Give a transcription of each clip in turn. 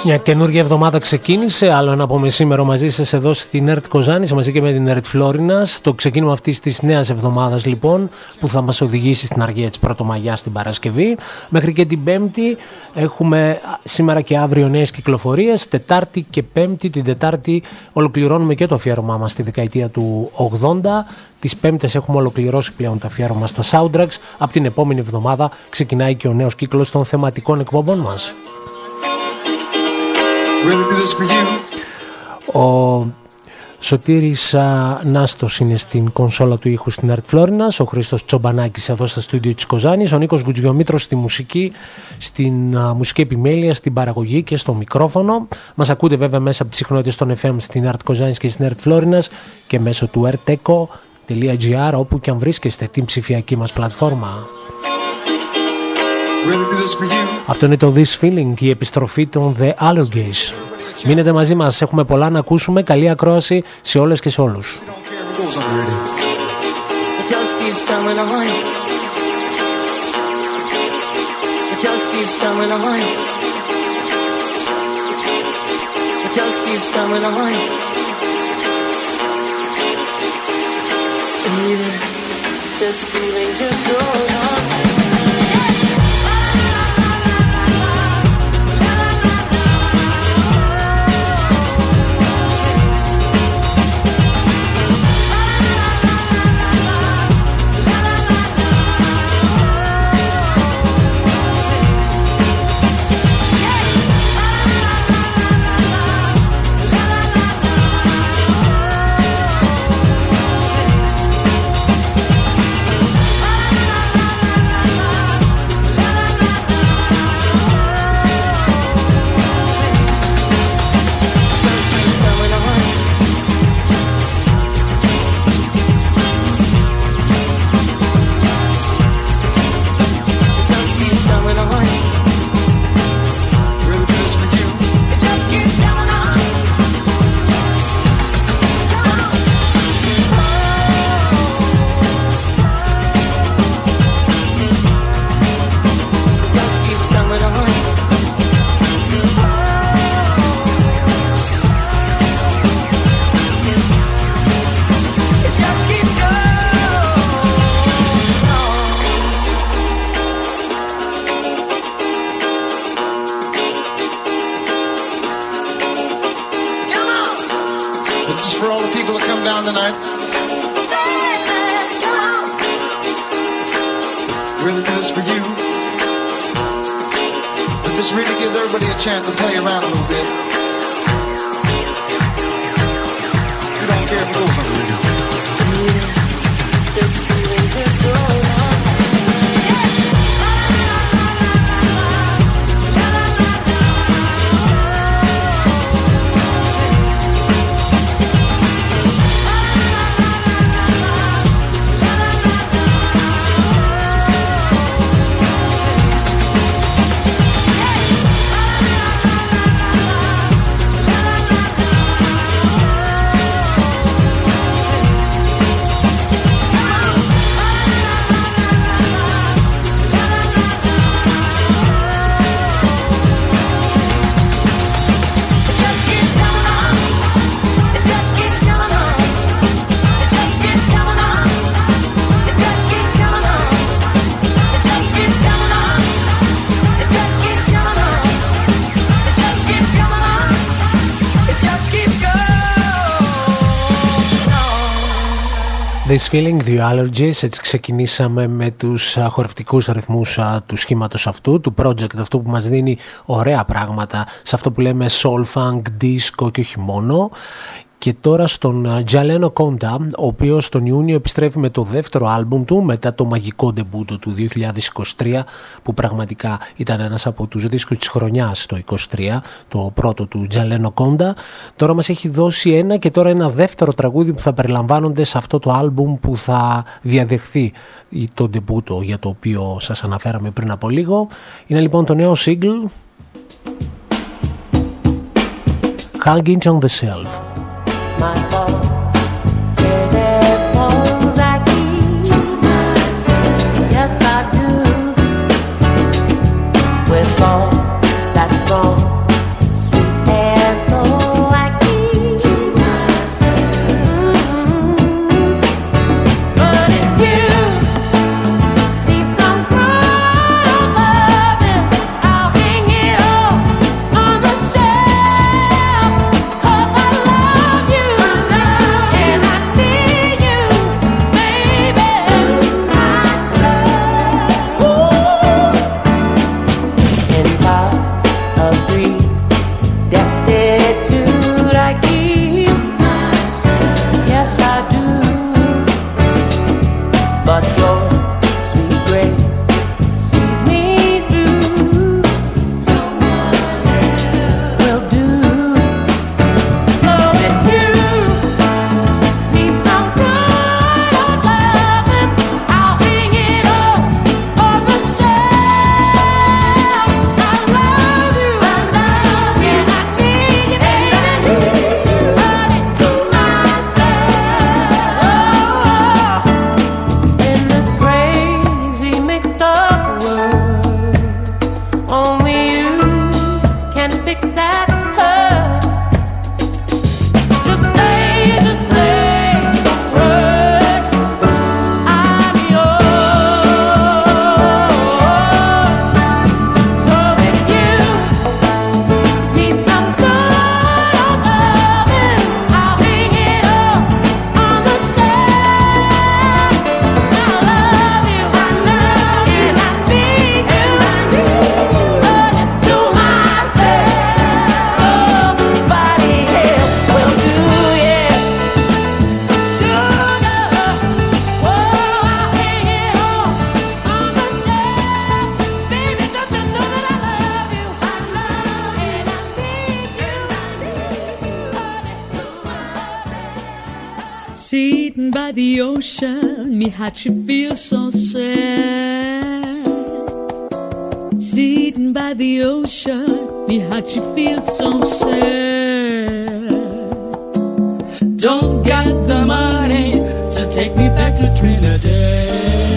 Μια καινούργια εβδομάδα ξεκίνησε, άλλο ένα από μεσήμερο μαζί σας εδώ στην ΕΡΤ Κοζάνης, μαζί και με την ΕΡΤ Φλόρινας. Το ξεκίνημα αυτής της νέας εβδομάδας λοιπόν, που θα μας οδηγήσει στην αργία της Πρωτομαγιάς την Παρασκευή. Μέχρι και την Πέμπτη έχουμε σήμερα και αύριο νέες κυκλοφορίες. Τετάρτη και Πέμπτη. Την Τετάρτη ολοκληρώνουμε και το αφιέρωμά μας στη δεκαετία του 80. Τις Πέμπτες έχουμε ολοκληρώσει πλέον το αφιέρωμα στα soundtracks. Από την επόμενη εβδομάδα ξεκινάει και ο νέος κύκλος των θεματικών εκπομπών μας. Ο Σωτήρης Νάστος είναι στην κονσόλα του ήχου στην ΕΡΤ Φλόρινας, ο Χρήστος Τσομπανάκης εδώ στα στούντιο της Κοζάνης, ο Νίκος Γκουτζιομήτρος στη μουσική, στην μουσική επιμέλεια, στην παραγωγή και στο μικρόφωνο. Μας ακούτε βέβαια μέσα από τις συχνότητες των FM στην ΕΡΤ Κοζάνης και στην ΕΡΤ Φλόρινας και μέσω του erteco.gr, όπου και αν βρίσκεστε την ψηφιακή μας πλατφόρμα. Αυτό είναι το This Feeling, η επιστροφή των The Allergies. Μείνετε μαζί μας, έχουμε πολλά να ακούσουμε. Καλή ακρόαση σε όλες και σε όλους. This Feeling, The Allergies. Έτσι ξεκινήσαμε με τους χορευτικούς ρυθμούς του σχήματος αυτού, του project αυτού που μας δίνει ωραία πράγματα σε αυτό που λέμε soul, funk, disco και όχι μόνο. Και τώρα στον Τζαλένο Κόντα, ο οποίος τον Ιούνιο επιστρέφει με το δεύτερο άλμπουμ του μετά το μαγικό ντεμπούτο του 2023, που πραγματικά ήταν ένας από τους δίσκους της χρονιάς το 2023, το πρώτο του Τζαλένο Κόντα. Τώρα μας έχει δώσει ένα και τώρα ένα δεύτερο τραγούδι που θα περιλαμβάνονται σε αυτό το άλμπουμ που θα διαδεχθεί το ντεμπούτο για το οποίο σας αναφέραμε πριν από λίγο. Είναι λοιπόν το νέο single Hanging on the Shelf. My faults, tears and woes I keep myself. Yes, I do. With all that's wrong, sweet. Sitting by the ocean, me heart she feels so sad. Sitting by the ocean, me heart she feels so sad. Don't got the money to take me back to Trinidad.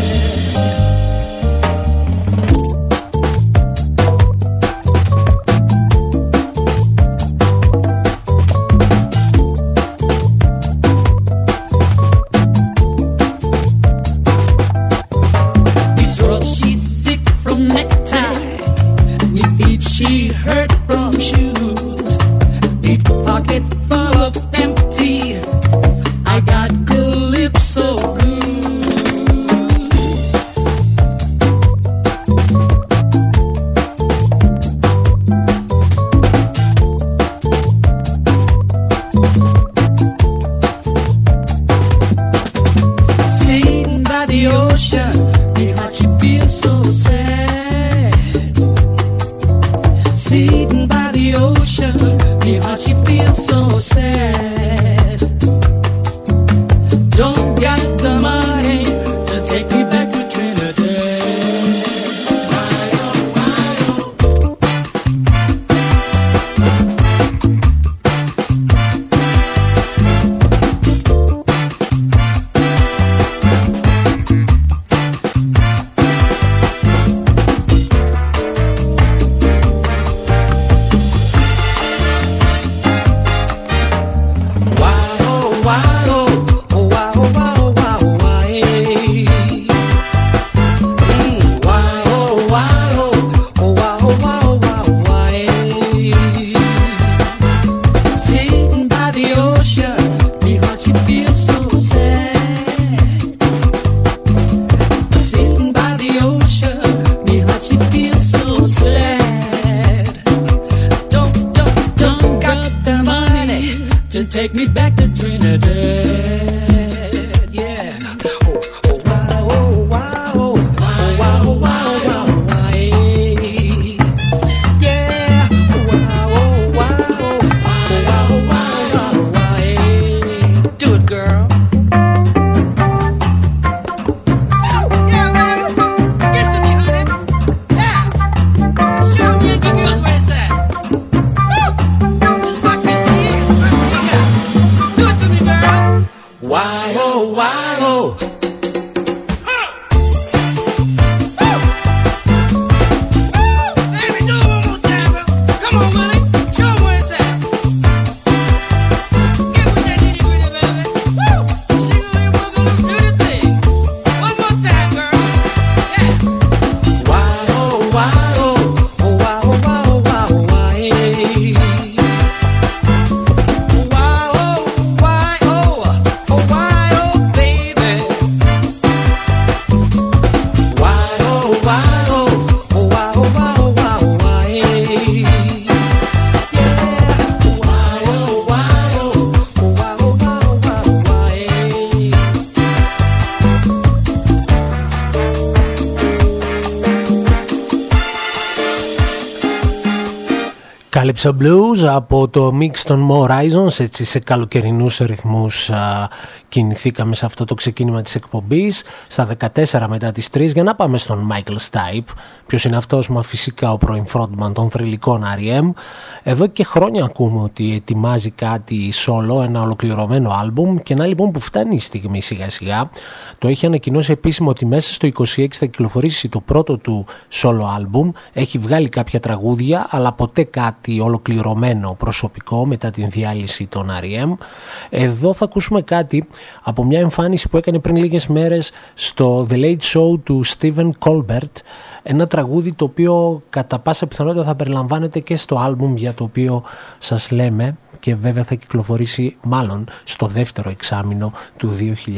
Calypso Blues από το mix των Horizons, έτσι σε καλοκαιρινούς ρυθμούς κινηθήκαμε σε αυτό το ξεκίνημα της εκπομπής στα 14 μετά τις 3 για να πάμε στον Michael Stipe. Ποιος είναι αυτός? Μα φυσικά ο πρώην frontman των θρυλικών R.E.M. Εδώ και χρόνια ακούμε ότι ετοιμάζει κάτι solo, ένα ολοκληρωμένο άλμπουμ, και ένα λοιπόν που φτάνει η στιγμή σιγά σιγά. Το έχει ανακοινώσει επίσημα ότι μέσα στο 26 θα κυκλοφορήσει το πρώτο του solo άλμπουμ. Έχει βγάλει κάποια τραγούδια, αλλά ποτέ κάτι ολοκληρωμένο προσωπικό μετά την διάλυση των R.E.M. Εδώ θα ακούσουμε κάτι από μια εμφάνιση που έκανε πριν λίγες μέρες στο The Late Show του Stephen Colbert. Ένα τραγούδι το οποίο κατά πάσα πιθανότητα θα περιλαμβάνεται και στο άλμπουμ για το οποίο σας λέμε, και βέβαια θα κυκλοφορήσει μάλλον στο δεύτερο εξάμηνο του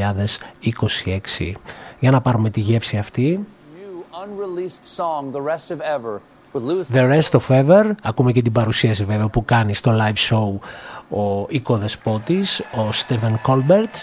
2026. Για να πάρουμε τη γεύση αυτή. The Rest of Ever. Ακούμε και την παρουσίαση βέβαια που κάνει στο live show ο οικοδεσπότης, ο Stephen Colbert.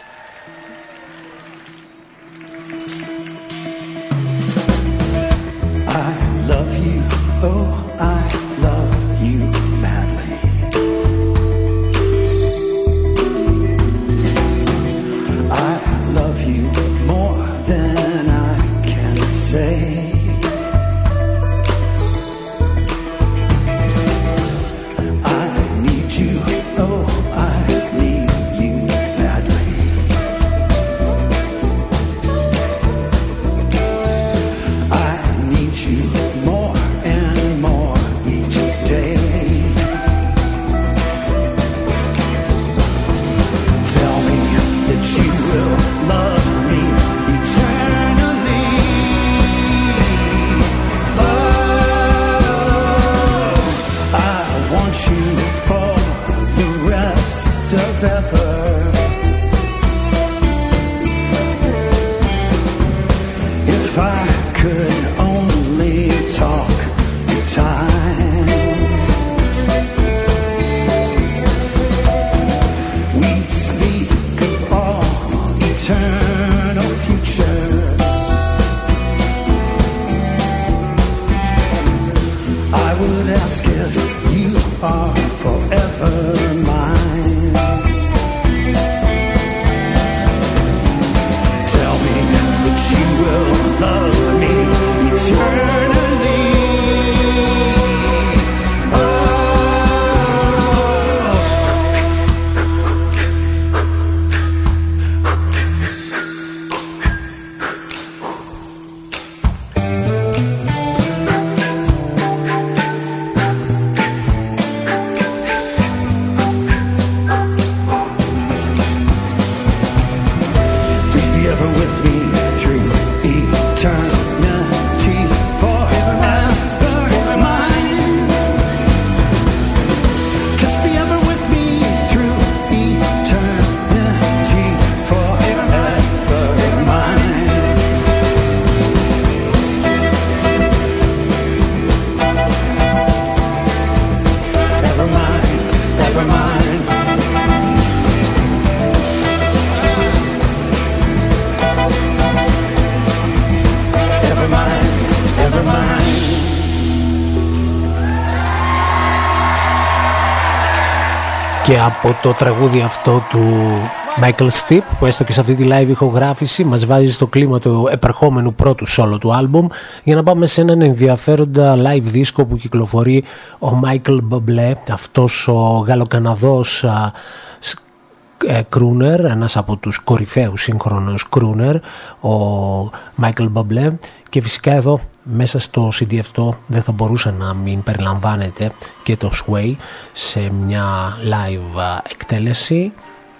και από το τραγούδι αυτό του Michael Stipe, που έστω και σε αυτή τη live ηχογράφηση μας βάζει στο κλίμα του επερχόμενου πρώτου solo του άλμπουμ, για να πάμε σε έναν ενδιαφέροντα live δίσκο που κυκλοφορεί ο Michael Bublé, αυτός ο Γαλλοκαναδός κρούνερ, ένας από τους κορυφαίους σύγχρονους κρούνερ, ο Michael Bublé. Και φυσικά εδώ μέσα στο CD αυτό δεν θα μπορούσε να μην περιλαμβάνεται και το Sway σε μια live εκτέλεση,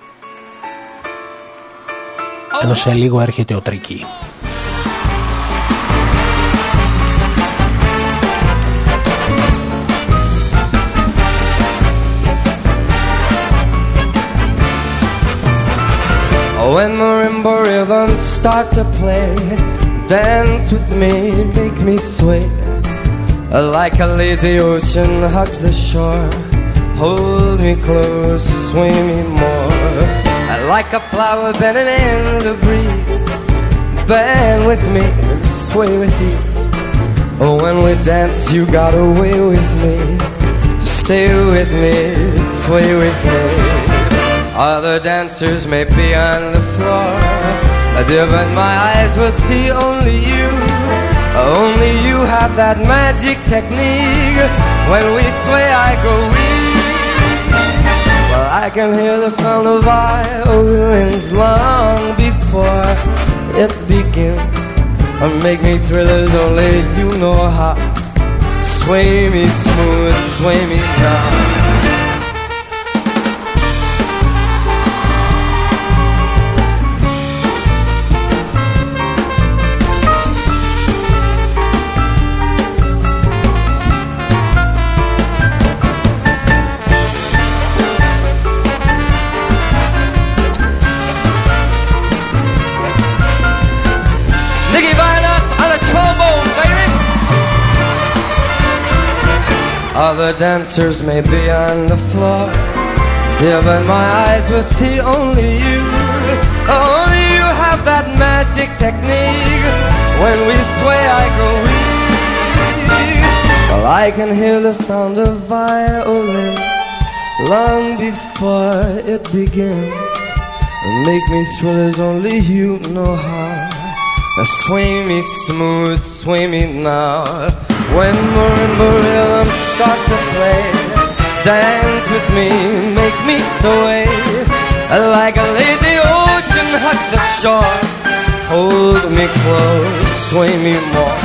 ενώ σε λίγο έρχεται ο Tricky. When marimba rhythms start to play, dance with me, make me sway. Like a lazy ocean hugs the shore, hold me close, sway me more. Like a flower bending in the breeze, bend with me, sway with you. When we dance, you got away with me, stay with me, sway with me. Other dancers may be on the floor, but my eyes will see only you. Only you have that magic technique. When we sway, I go weak. Well, I can hear the sound of violins long before it begins. Make me thrill as only you know how. Sway me smooth, sway me now. Other dancers may be on the floor, yeah, but my eyes will see only you. Only you have that magic technique. When we sway, I go weak. Well, I can hear the sound of violin long before it begins. Make me thrill as only you know how. Now sway me smooth, sway me now. When marimba rhythms start to play, dance with me, make me sway. Like a lazy ocean hugs the shore, hold me close, sway me more.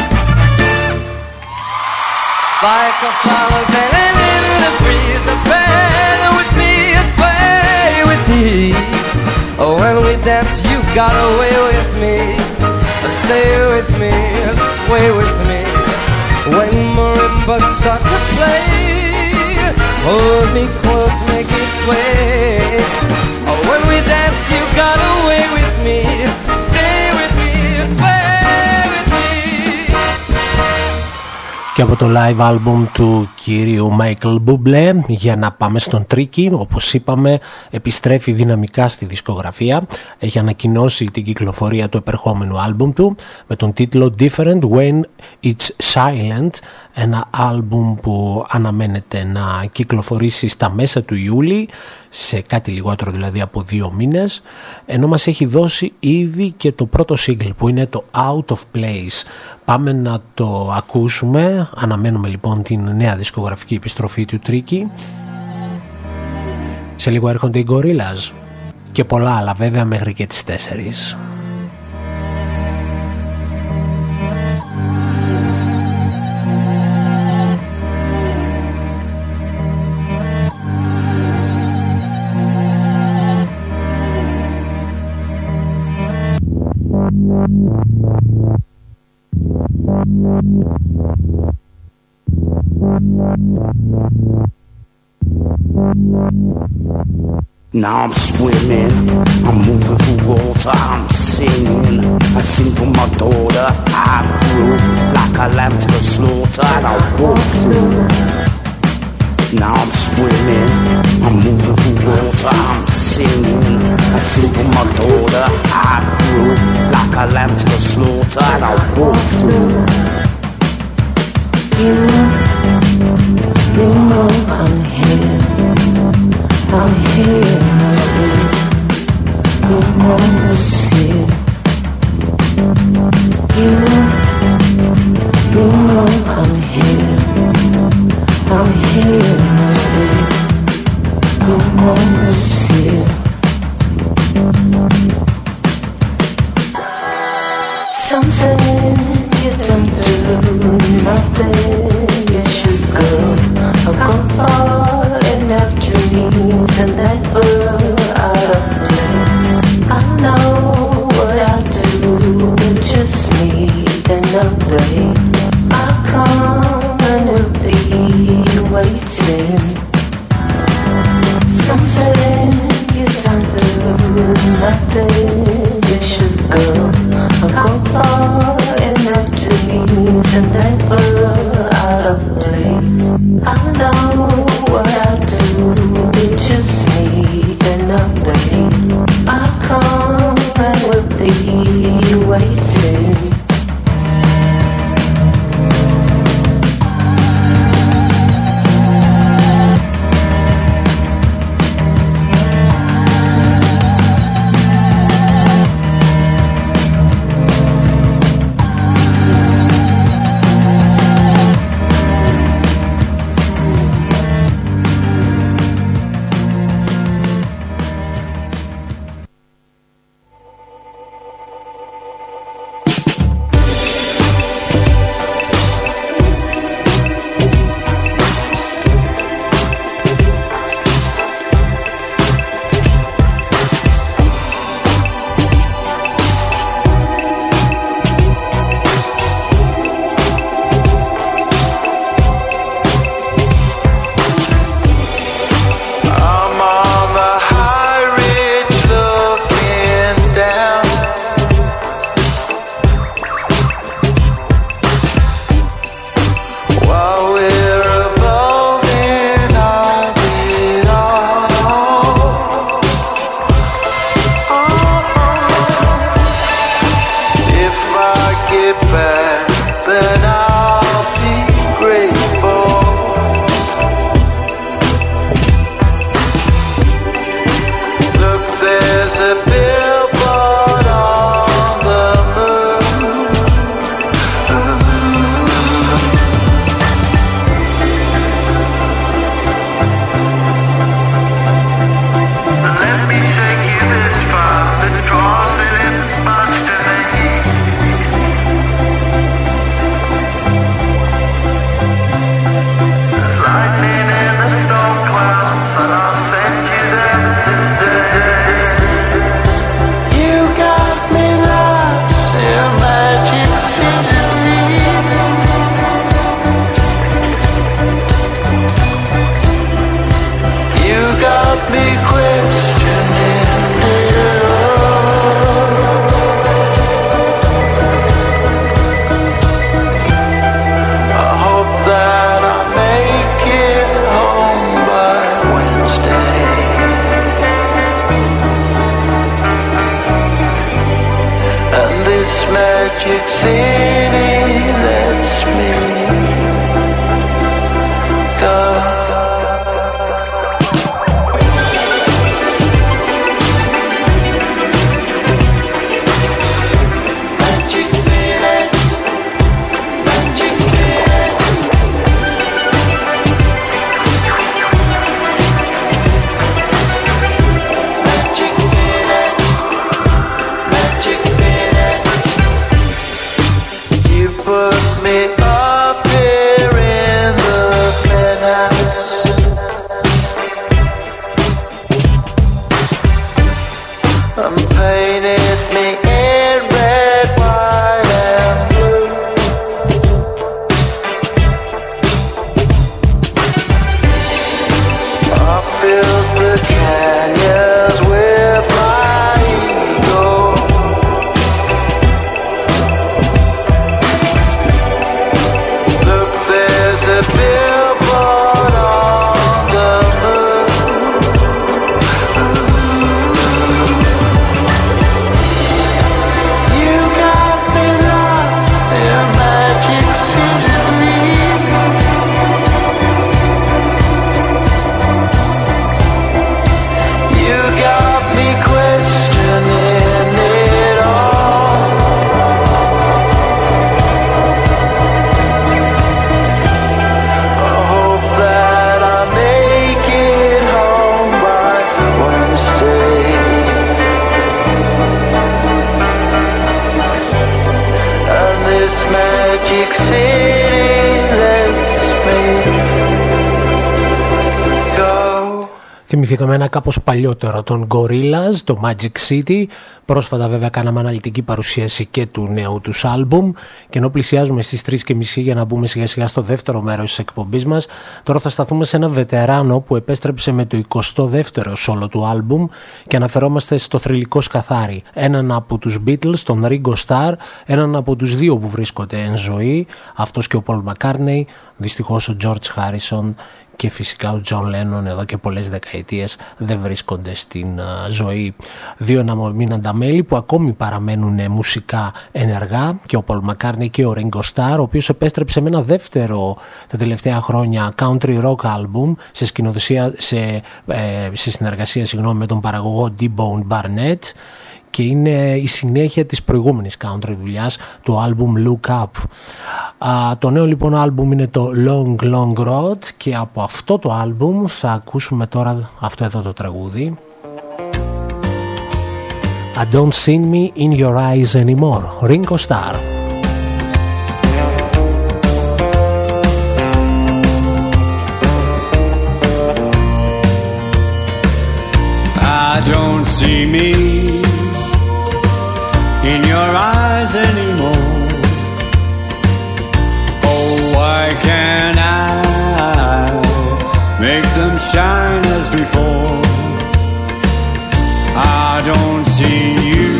Like a flower bending in the breeze, bend with me, sway with me. When we dance, you got away with me, stay with me, sway with me. When marimbas start to play, hold me close, make me sway. When we dance, you got away with me, stay with me, sway with me. Και από το live album του κυρίου Michael Bublé, για να πάμε στον Tricky, όπως είπαμε, επιστρέφει δυναμικά στη δισκογραφία. Έχει ανακοινώσει την κυκλοφορία του επερχόμενου album του με τον τίτλο Different When It's Silent, ένα album που αναμένεται να κυκλοφορήσει στα μέσα του Ιούλη, σε κάτι λιγότερο δηλαδή από 2 μήνες, ενώ μας έχει δώσει ήδη και το πρώτο single που είναι το Out of Place. Πάμε να το ακούσουμε. Αναμένουμε λοιπόν την νέα δισκογραφική επιστροφή του Tricky. Σε λίγο έρχονται οι Gorillaz και πολλά άλλα βέβαια μέχρι και τις 4. Now I'm swimming, I'm moving through water, I'm singing. I sing for my daughter, I grew like a lamb to the slaughter, and I walk through. Now I'm swimming, I'm moving through water, I'm singing. I sing for my daughter, I grew like a lamb to the slaughter, and I walk through. You know I'm here, I'm here. Magic City lets me go. Θυμηθήκαμε ένα κάπως παλιότερο, τον Gorillaz, το Magic City. Πρόσφατα βέβαια κάναμε αναλυτική παρουσίαση και του νέου τους άλμπουμ και ενώ πλησιάζουμε στις 3:30 για να μπούμε σιγά σιγά στο δεύτερο μέρος της εκπομπής μας, τώρα θα σταθούμε σε ένα βετεράνο που επέστρεψε με το 22ο σόλο του άλμπουμ και αναφερόμαστε στο θρυλικό σκαθάρι. Έναν από τους Beatles, τον Ringo Starr, έναν από τους δύο που βρίσκονται εν ζωή, αυτός και ο Paul McCartney, δυστυχώς ο George Harrison και φυσικά ο John Lennon εδώ και πολλές δεκαετίες δεν βρίσκονται στην ζωή. Δύο αναμείναντα μέλη που ακόμη παραμένουν μουσικά ενεργά, και ο Paul McCartney και ο Ringo Starr, ο οποίος επέστρεψε με ένα δεύτερο τα τελευταία χρόνια country rock album σε συνεργασία με τον παραγωγό D-Bone Barnett, και είναι η συνέχεια της προηγούμενης country δουλειάς, το album Look Up. Το νέο λοιπόν album είναι το Long Long Road και από αυτό το album θα ακούσουμε τώρα αυτό εδώ το τραγούδι, I Don't See Me In Your Eyes Anymore, Ringo Starr. I don't see me in your eyes anymore. Oh, why can't I make them shine as before? I don't see you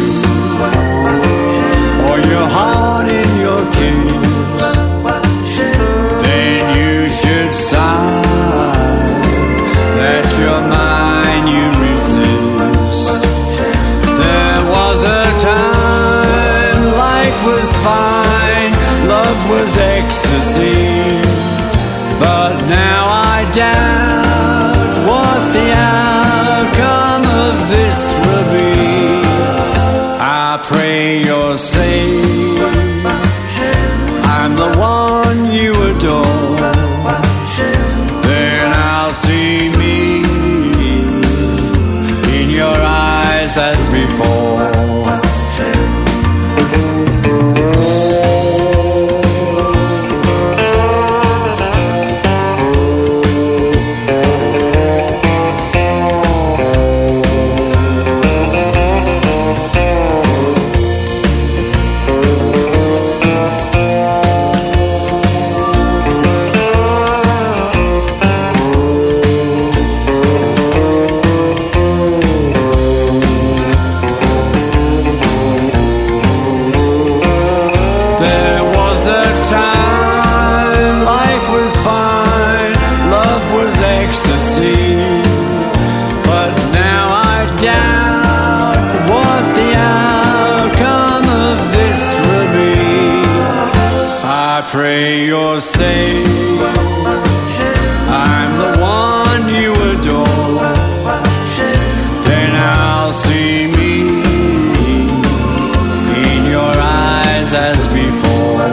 or your heart in your kiss. Then you should sigh that you're mine, you resist. There was a time life was fine, love was ecstasy, but now I doubt what the outcome of this will be. I pray you're safe, I'm the one you adore, then I'll see me in your eyes as before. pray you're safe. I'm the one you adore. Then I'll see me in your eyes as before.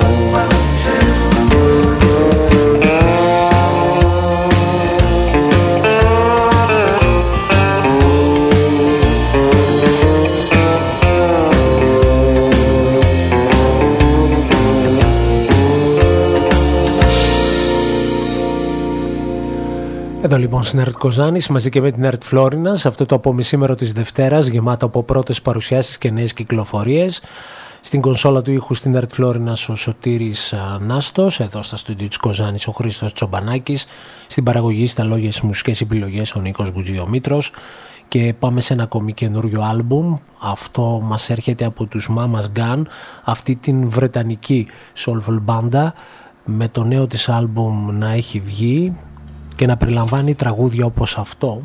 Εδώ λοιπόν στην ΕΡΤ Κοζάνης μαζί και με την ΕΡΤ Φλόρινα σε αυτό το απομισήμερο της Δευτέρας γεμάτο από πρώτες παρουσιάσεις και νέες κυκλοφορίες. Στην κονσόλα του ήχου στην ΕΡΤ Φλόρινας ο Σωτήρης Νάστος, εδώ στα στούντιο της Κοζάνης ο Χρήστος Τσομπανάκης, στην παραγωγή στα λόγια στις μουσικές επιλογές ο Νίκος Γκουτζιομήτρος. Και πάμε σε ένα ακόμη καινούριο άλμπουμ. Αυτό μας έρχεται από τους Mama's Gun, αυτή την βρετανική soulful μπάντα, με το νέο της άλμπουμ να έχει βγει και να περιλαμβάνει τραγούδια όπως αυτό,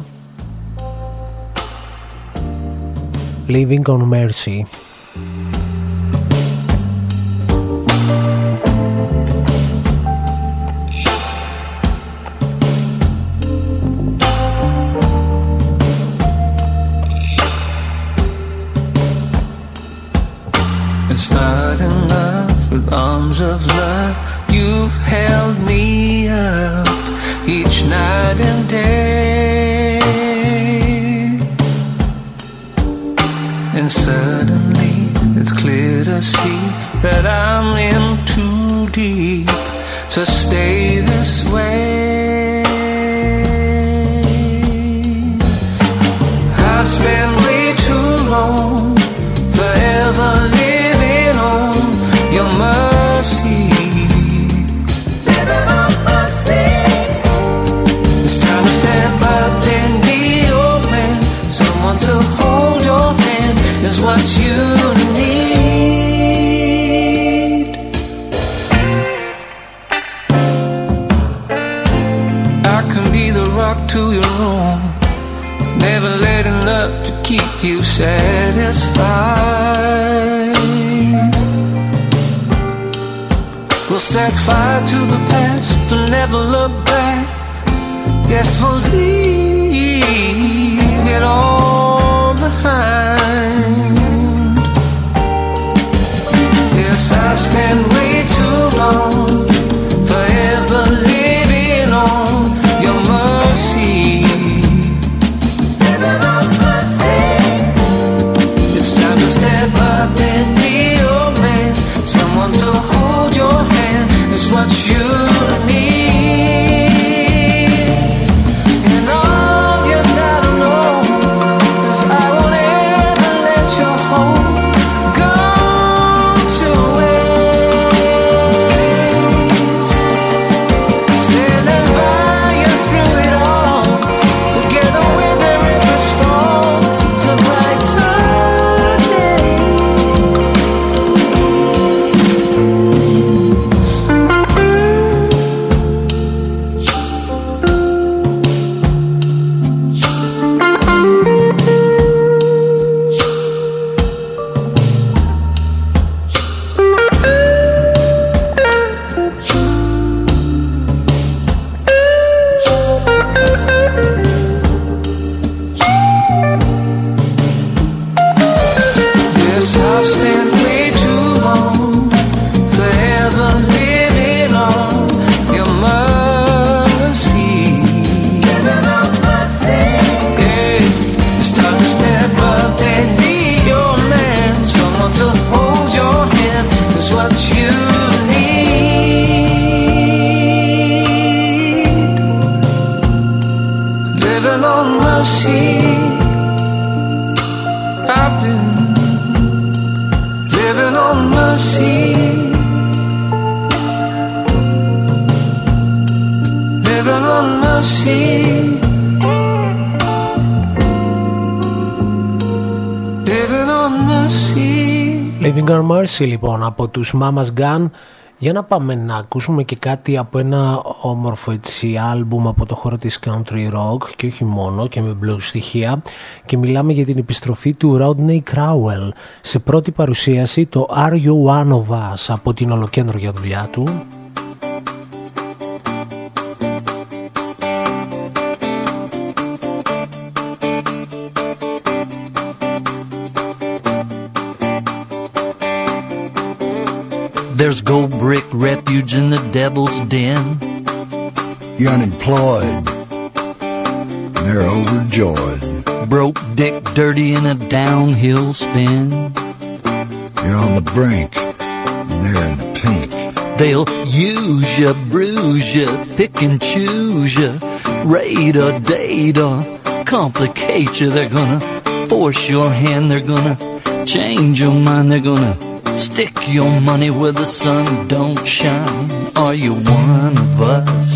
Living on Mercy. It's not enough with arms of love. You've held me up each night and day, and suddenly it's clear to see that I'm in too deep to stay this way. I've spent way too long forever living on your mercy. To hold your hand is what you need. I can be the rock to your own, never letting up to keep you satisfied. We'll set fire to the past and never look back. Yes, we'll leave it all behind. Yes, I've spent way too long forever living on your mercy. Living on mercy. It's time to step up and be your man. Someone to hold your hand is what you need. Living on Mercy λοιπόν από τους Mama's Gun. Για να πάμε να ακούσουμε και κάτι από ένα όμορφο έτσι άλμπουμ από το χώρο της country rock και όχι μόνο, και με blues στοιχεία, και μιλάμε για την επιστροφή του Rodney Crowell σε πρώτη παρουσίαση το Are You One of Us από την ολοκέντρια δουλειά του gold brick refuge in the devil's den. You're unemployed. They're overjoyed. Broke dick dirty in a downhill spin. You're on the brink. They're in the pink. They'll use ya, bruise ya, pick and choose ya, raid or date or complicate ya. They're gonna force your hand, they're gonna change your mind, they're gonna stick your money where the sun don't shine. Are you one of us?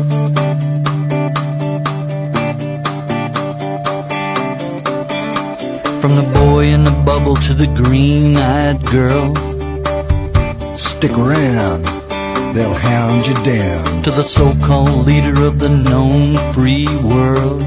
From the boy in the bubble to the green-eyed girl, stick around, they'll hound you down. To the so-called leader of the known free world,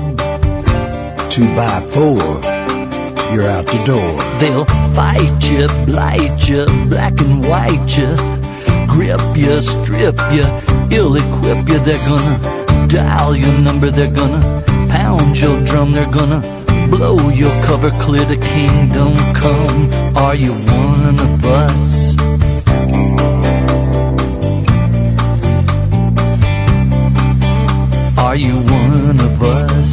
2x4, you're out the door. They'll fight you, blight you, black and white you, grip you, strip you, ill-equip you. They're gonna dial your number, they're gonna pound your drum, they're gonna blow your cover clear to kingdom come. Are you one of us? Are you one of us?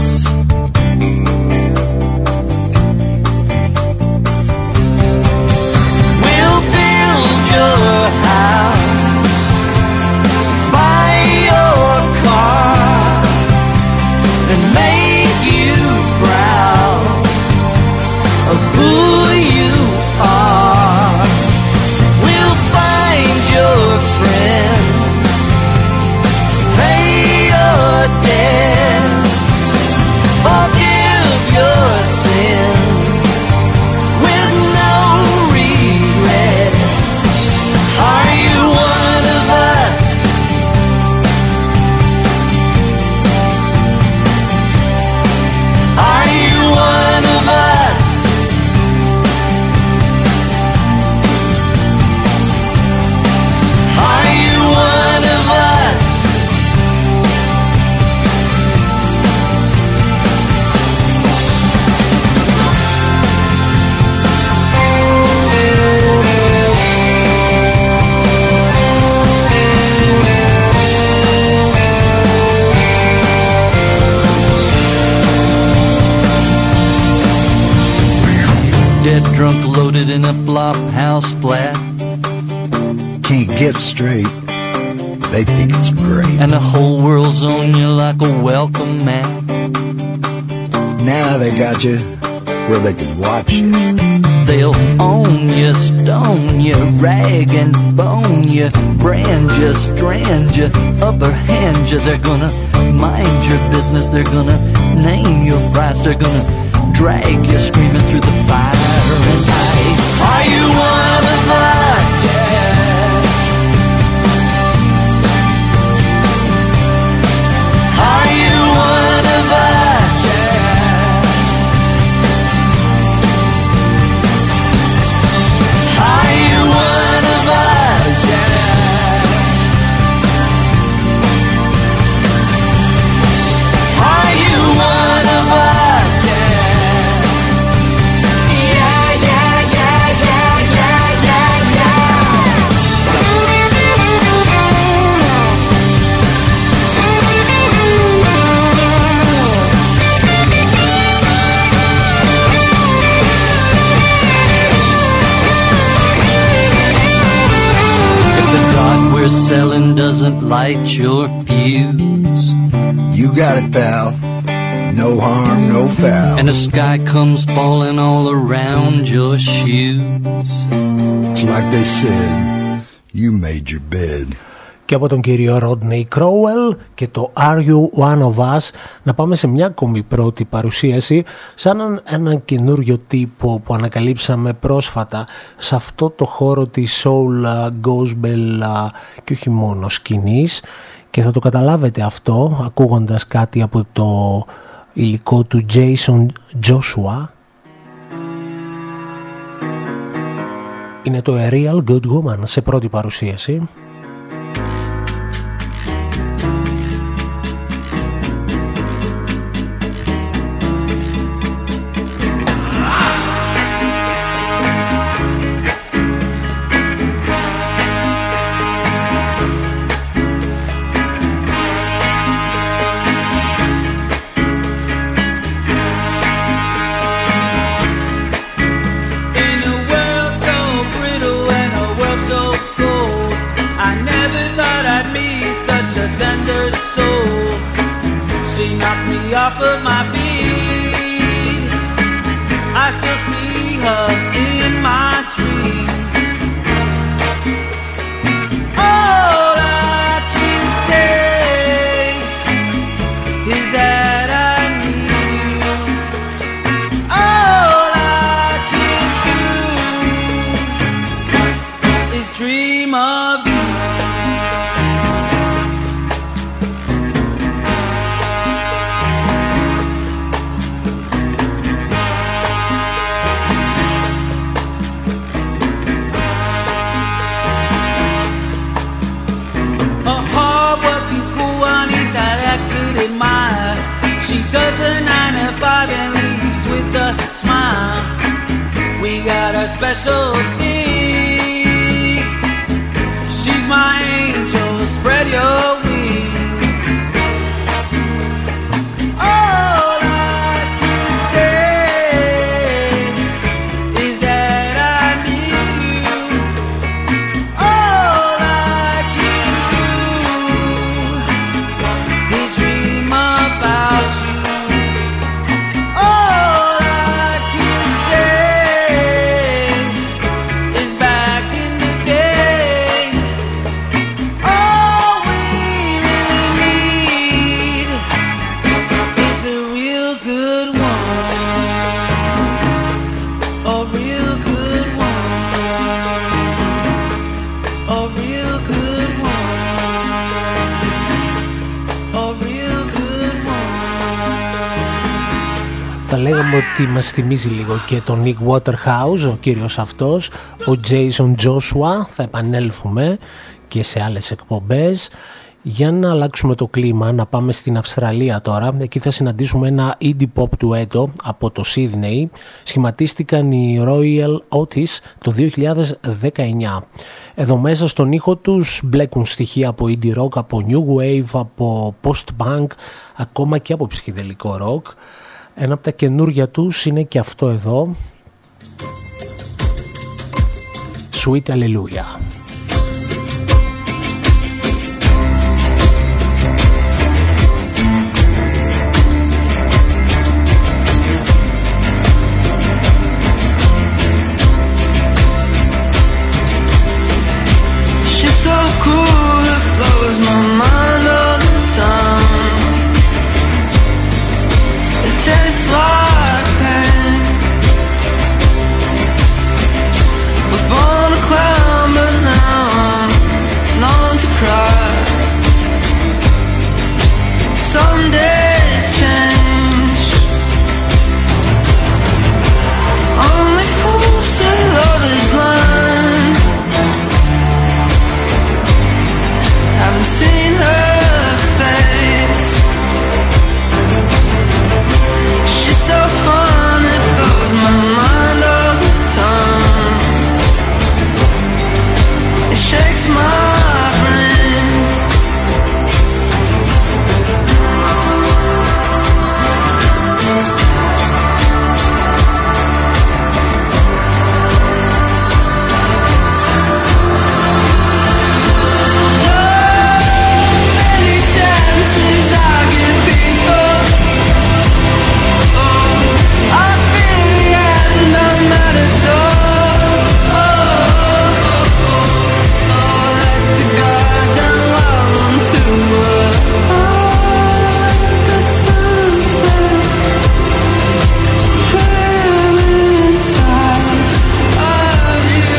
We'll build your house, buy your car, and make you proud of who you are. We'll find your friends, pay your debts, forgive your sins with no regret. Are you one of us? Are you one of us? Are you one of us? Dead drunk loaded in a flop house flat, Can't get straight. They think it's great. and the whole world's on you like a welcome mat. Now they got you where they can watch you. They'll own you, stone you, rag and bone you, brand you, strand you, upper hand you. They're gonna mind your business, they're gonna name your price, they're gonna drag you screaming through the fire and ice. Are you one of us? Are you one of us? Are you one of us? Are you one of us? Yeah, yeah, yeah, yeah, yeah, yeah, If the God we're selling doesn't light your fuse, You got it, pal. No harm, no foul. and the sky comes falling all around your shoes, It's like they said, you made your bed. Και από τον κύριο Rodney Crowell και το Are You One of Us να πάμε σε μια ακόμη πρώτη παρουσίαση σαν έναν καινούριο τύπο που ανακαλύψαμε πρόσφατα σε αυτό το χώρο της soul, gospel και όχι μόνο σκηνής, και θα το καταλάβετε αυτό ακούγοντας κάτι από το υλικό του Jason Joshua. Είναι το A Real Good Woman σε πρώτη παρουσίαση. her specialty. She's my angel, spread your wings. All I can say is that I need you. All I can do is dream about you. All I can say is back in the day. All we really need is a real good one. A real good one. A real good one. A real good one. Θα λέγαμε ότι μας θυμίζει λίγο και τον Nick Waterhouse, ο κύριος αυτός, ο Jason Joshua, θα επανέλθουμε και σε άλλες εκπομπές. Για να αλλάξουμε το κλίμα, να πάμε στην Αυστραλία τώρα. Εκεί θα συναντήσουμε ένα indie pop duetto από το Sydney. Σχηματίστηκαν οι Royal Otis το 2019. Εδώ μέσα στον ήχο τους μπλέκουν στοιχεία από indie rock, από new wave, από post-punk, ακόμα και από ψυχεδελικό rock. Ένα από τα καινούργια τους είναι και αυτό εδώ, Sweet Hallelujah. She's so cool, it blows my mind all the time. It tastes like pain. Was born a clown, but now I'm known to cry. Some days change. Only fools say love is blind. Haven't seen her face. She's so fun, it blows my mind all the time. It shakes my brain. Many chances I give people. I feel the end, I'm at a door. Let the guard down while I'm too the sunset, burn inside of you.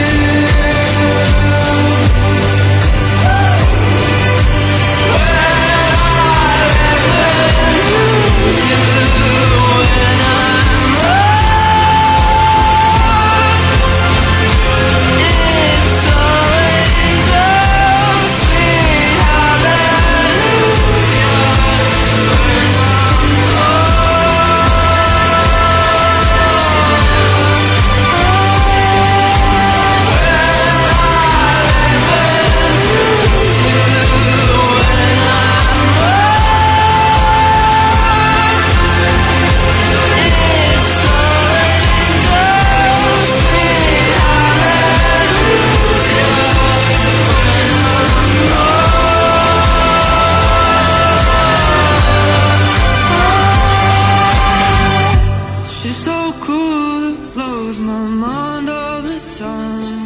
She's so cool, it blows my mind all the time.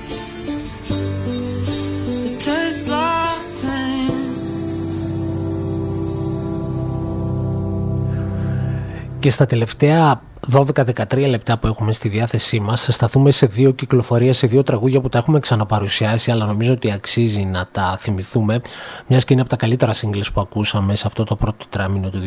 It tastes like pain. Και στα τελευταία 12-13 λεπτά που έχουμε στη διάθεσή μας θα σταθούμε σε δύο κυκλοφορίες, σε δύο τραγούδια που τα έχουμε ξαναπαρουσιάσει, αλλά νομίζω ότι αξίζει να τα θυμηθούμε, μιας και είναι από τα καλύτερα singles που ακούσαμε σε αυτό το πρώτο τράμηνο του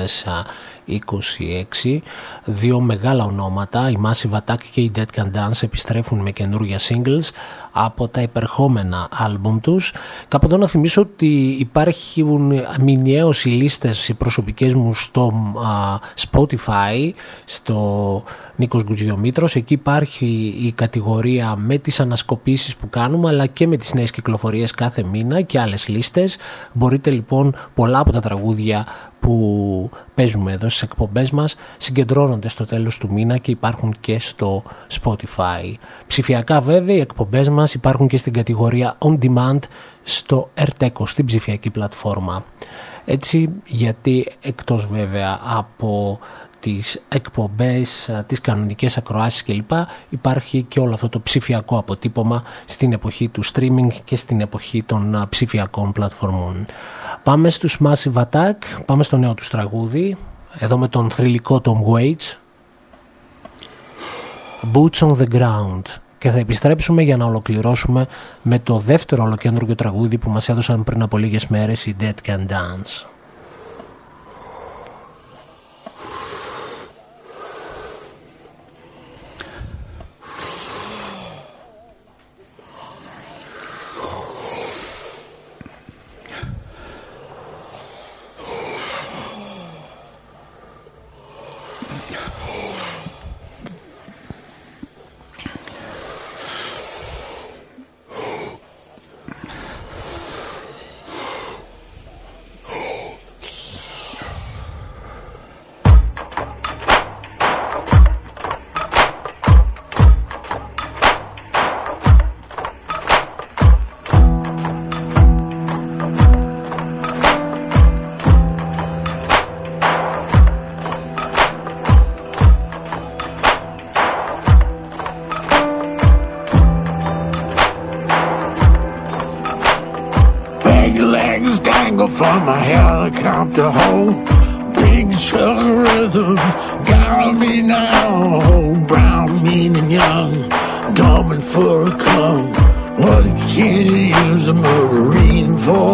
2026. Δύο μεγάλα ονόματα, η Massive Attack και η Dead Can Dance, επιστρέφουν με καινούργια singles από τα υπερχόμενα άλμπουμ τους. Κάπου εδώ να θυμίσω ότι υπάρχουν μηνιαίως οι λίστες οι προσωπικές μου στο Spotify, στο Νίκος Γκουτζιομήτρος. Εκεί υπάρχει η κατηγορία με τις ανασκοπήσεις που κάνουμε, αλλά και με τις νέες κυκλοφορίες κάθε μήνα και άλλες λίστες. Μπορείτε λοιπόν, πολλά από τα τραγούδια που παίζουμε εδώ στις εκπομπές μας συγκεντρώνονται στο τέλος του μήνα και υπάρχουν και στο Spotify. Ψηφιακά βέβαια οι εκπομπές μας υπάρχουν και στην κατηγορία On Demand στο Erteco, στην ψηφιακή πλατφόρμα. Έτσι, γιατί εκτός βέβαια από τις εκπομπές, τις κανονικές ακροάσεις κλπ, υπάρχει και όλο αυτό το ψηφιακό αποτύπωμα στην εποχή του streaming και στην εποχή των ψηφιακών πλατφορμών. Πάμε στους Massive Attack, πάμε στο νέο τους τραγούδι, εδώ με τον θρυλικό Tom Waits, Boots on the Ground. Και θα επιστρέψουμε για να ολοκληρώσουμε με το δεύτερο ολοκέντρο τραγούδι που μας έδωσαν πριν από λίγες μέρες, οι Dead Can Dance. From a helicopter hole, big chug rhythm got me now. Brown, mean and young, dumb and full of cum. What did you use a Marine for?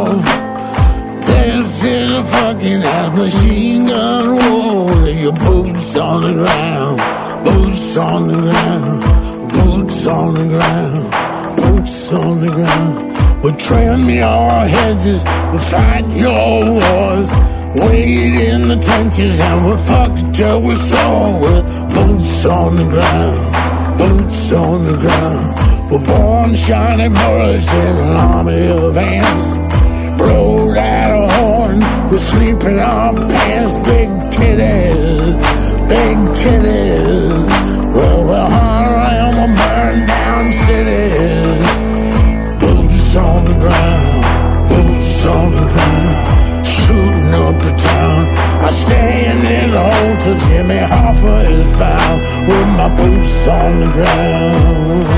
This is a fucking ass machine gun war. Your boots on the ground, boots on the ground, boots on the ground, boots on the ground. We'll trim your hedges, we'll fight your wars, wait in the trenches and we'll fuck till we're sore with boots on the ground, boots on the ground. We're born shiny bullets in an army of ants, blowed out a horn, we're sleeping on pants, big titties, big titties. Well, we'll hunt around, we'll burn down cities. On the ground, boots on the ground, shooting up the town. I stand in the hole till Jimmy Hoffa is found with my boots on the ground.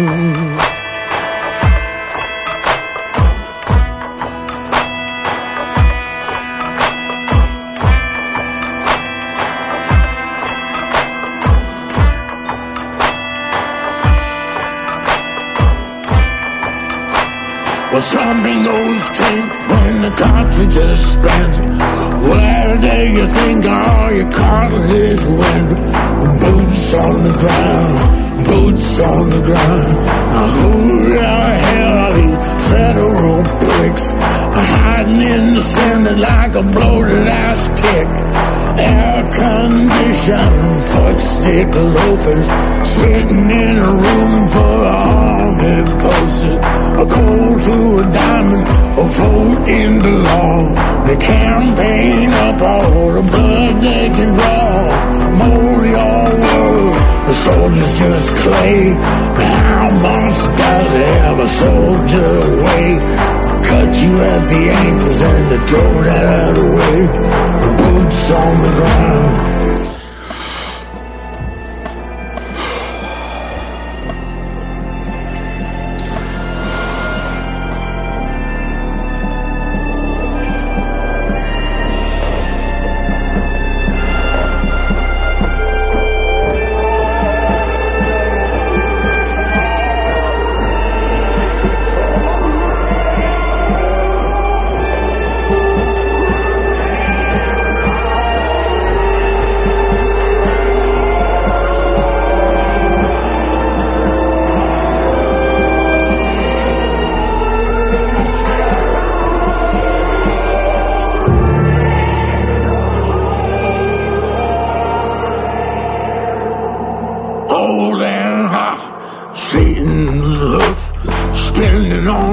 Well, some bingoes drink when the cartridges spent. Where do you think all your cartilage went? Boots on the ground, boots on the ground. Now who the hell are these federal pricks hiding in the center like a bloated ass tick? Air-conditioned foot-stick loafers sitting in a room full of army posters. A cold to a diamond, a vote into law. They campaign up all the blood they can draw. Mold your world, the soldiers just clay. How much does it have a soldier weigh? Cut you at the ankles and they throw that out of the way. Boots on the ground.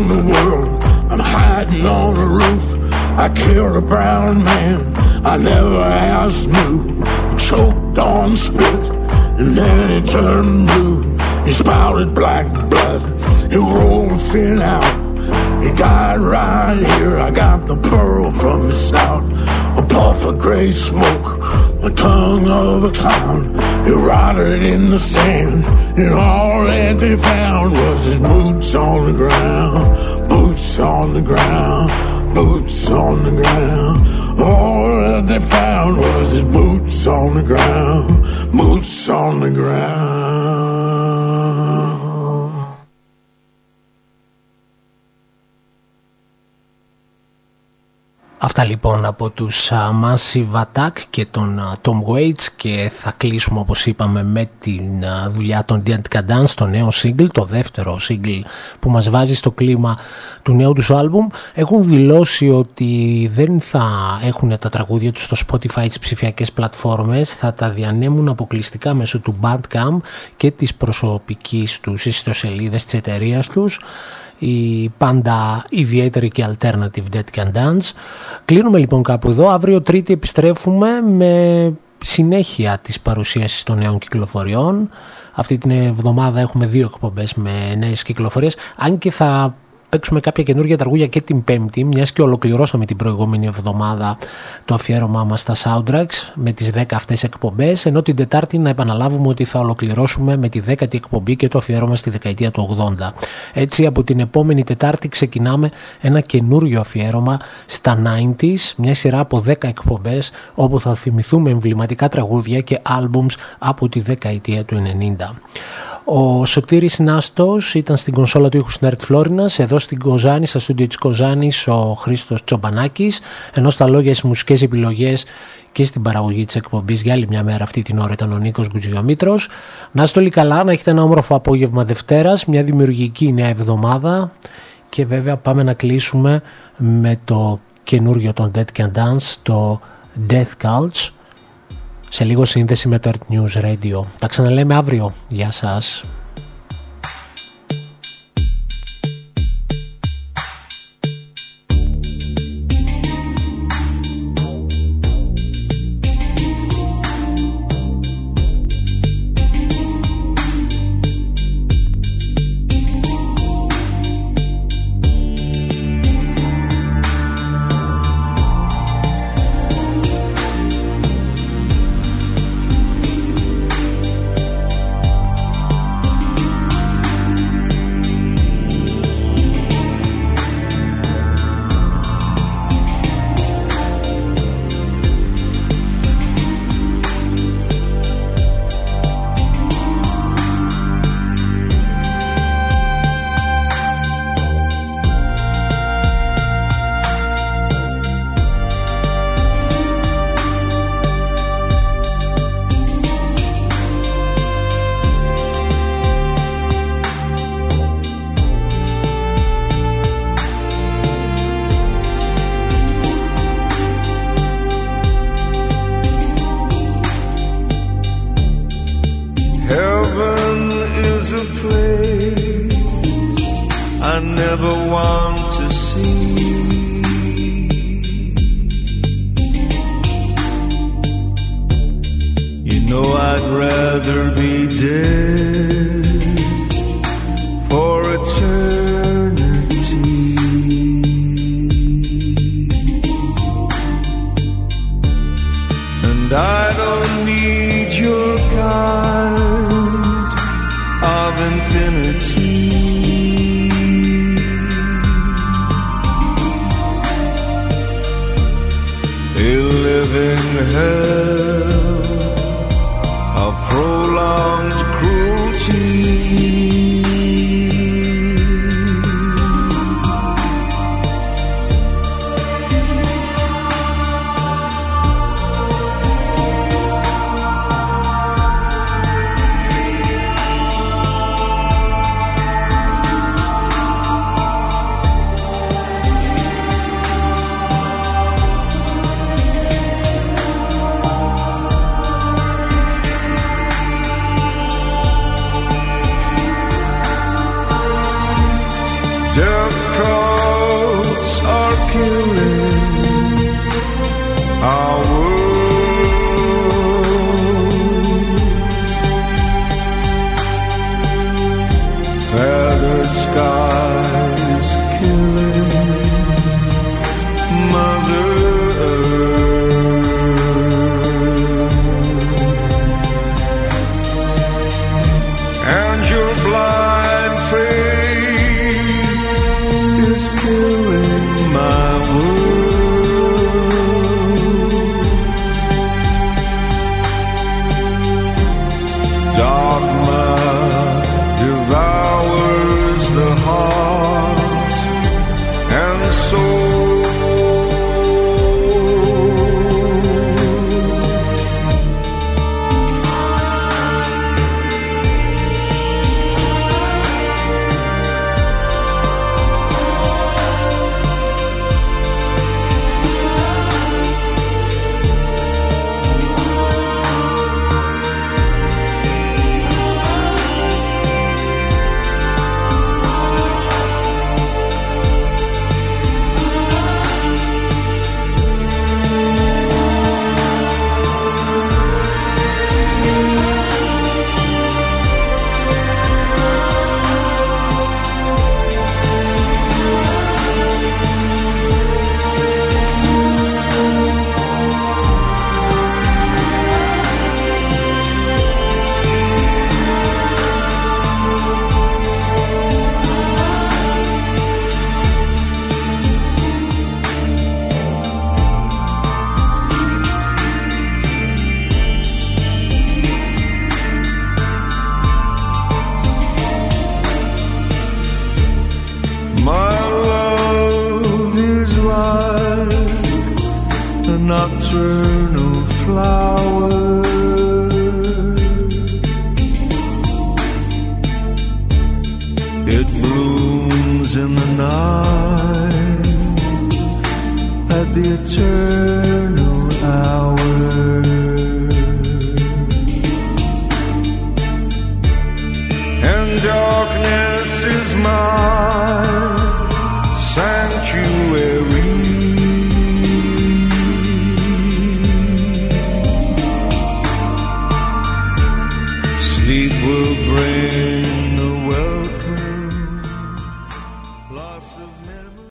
the world. I'm hiding on a roof. I killed a brown man I never asked knew. Choked on spit and then he turned blue. He spouted black blood. He rolled thin out. He died right here. I got the pearl from his snout. A puff of gray smoke, a tongue of a clown. He rotted in the sand, and all that they found was his boots on the ground. Boots on the ground. Boots on the ground. All that they found was his boots on the ground. Boots on the ground. Αυτά λοιπόν από τους Massive Attack και τον Tom Waits, και θα κλείσουμε όπως είπαμε με την δουλειά των Dead Can Dance, το νέο single, το δεύτερο single που μας βάζει στο κλίμα του νέου τους άλμπουμ. Έχουν δηλώσει ότι δεν θα έχουν τα τραγούδια τους στο Spotify, τις ψηφιακές πλατφόρμες, θα τα διανέμουν αποκλειστικά μέσω του Bandcamp και της προσωπικής τους ιστοσελίδας της εταιρείας τους, η πάντα ιδιαίτερη και alternative Dead Can Dance. Κλείνουμε λοιπόν κάπου εδώ. Αύριο Τρίτη επιστρέφουμε με συνέχεια της παρουσίασης των νέων κυκλοφοριών. Αυτή την εβδομάδα έχουμε 2 εκπομπές με νέες κυκλοφορίες, αν και θα παίξουμε κάποια καινούργια τραγούδια και την Πέμπτη, μιας και ολοκληρώσαμε την προηγούμενη εβδομάδα το αφιέρωμά μας στα soundtracks με τις 10 αυτές εκπομπές, ενώ την Τετάρτη να επαναλάβουμε ότι θα ολοκληρώσουμε με τη 10η εκπομπή και το αφιέρωμα στη δεκαετία του 80. Έτσι από την επόμενη Τετάρτη ξεκινάμε ένα καινούριο αφιέρωμα στα 90s, μια σειρά από 10 εκπομπές όπου θα θυμηθούμε εμβληματικά τραγούδια και albums από τη δεκαετία του 90. Ο Σωτήρης Νάστος ήταν στην κονσόλα του ήχου στην ΕΡΤ Φλόρινας, εδώ στην Κοζάνη, στα στούντιο της Κοζάνης ο Χρήστος Τσομπανάκης, ενώ στα λόγια στις μουσικές επιλογές και στην παραγωγή της εκπομπής για άλλη μια μέρα αυτή την ώρα ήταν ο Νίκος Γκουτζιομήτρος. Να είστε όλοι καλά, να έχετε ένα όμορφο απόγευμα Δευτέρας, μια δημιουργική νέα εβδομάδα, και βέβαια πάμε να κλείσουμε με το καινούριο των Dead Can Dance, το Death Cults, σε λίγο σύνδεση με το Earth News Radio. Τα ξαναλέμε αύριο. Γεια σας. feather skies killing Mother Earth. And your blind faith is killing my world. Dogma devours the heart and soul. Nocturnal flower, it blooms in the night at the eternal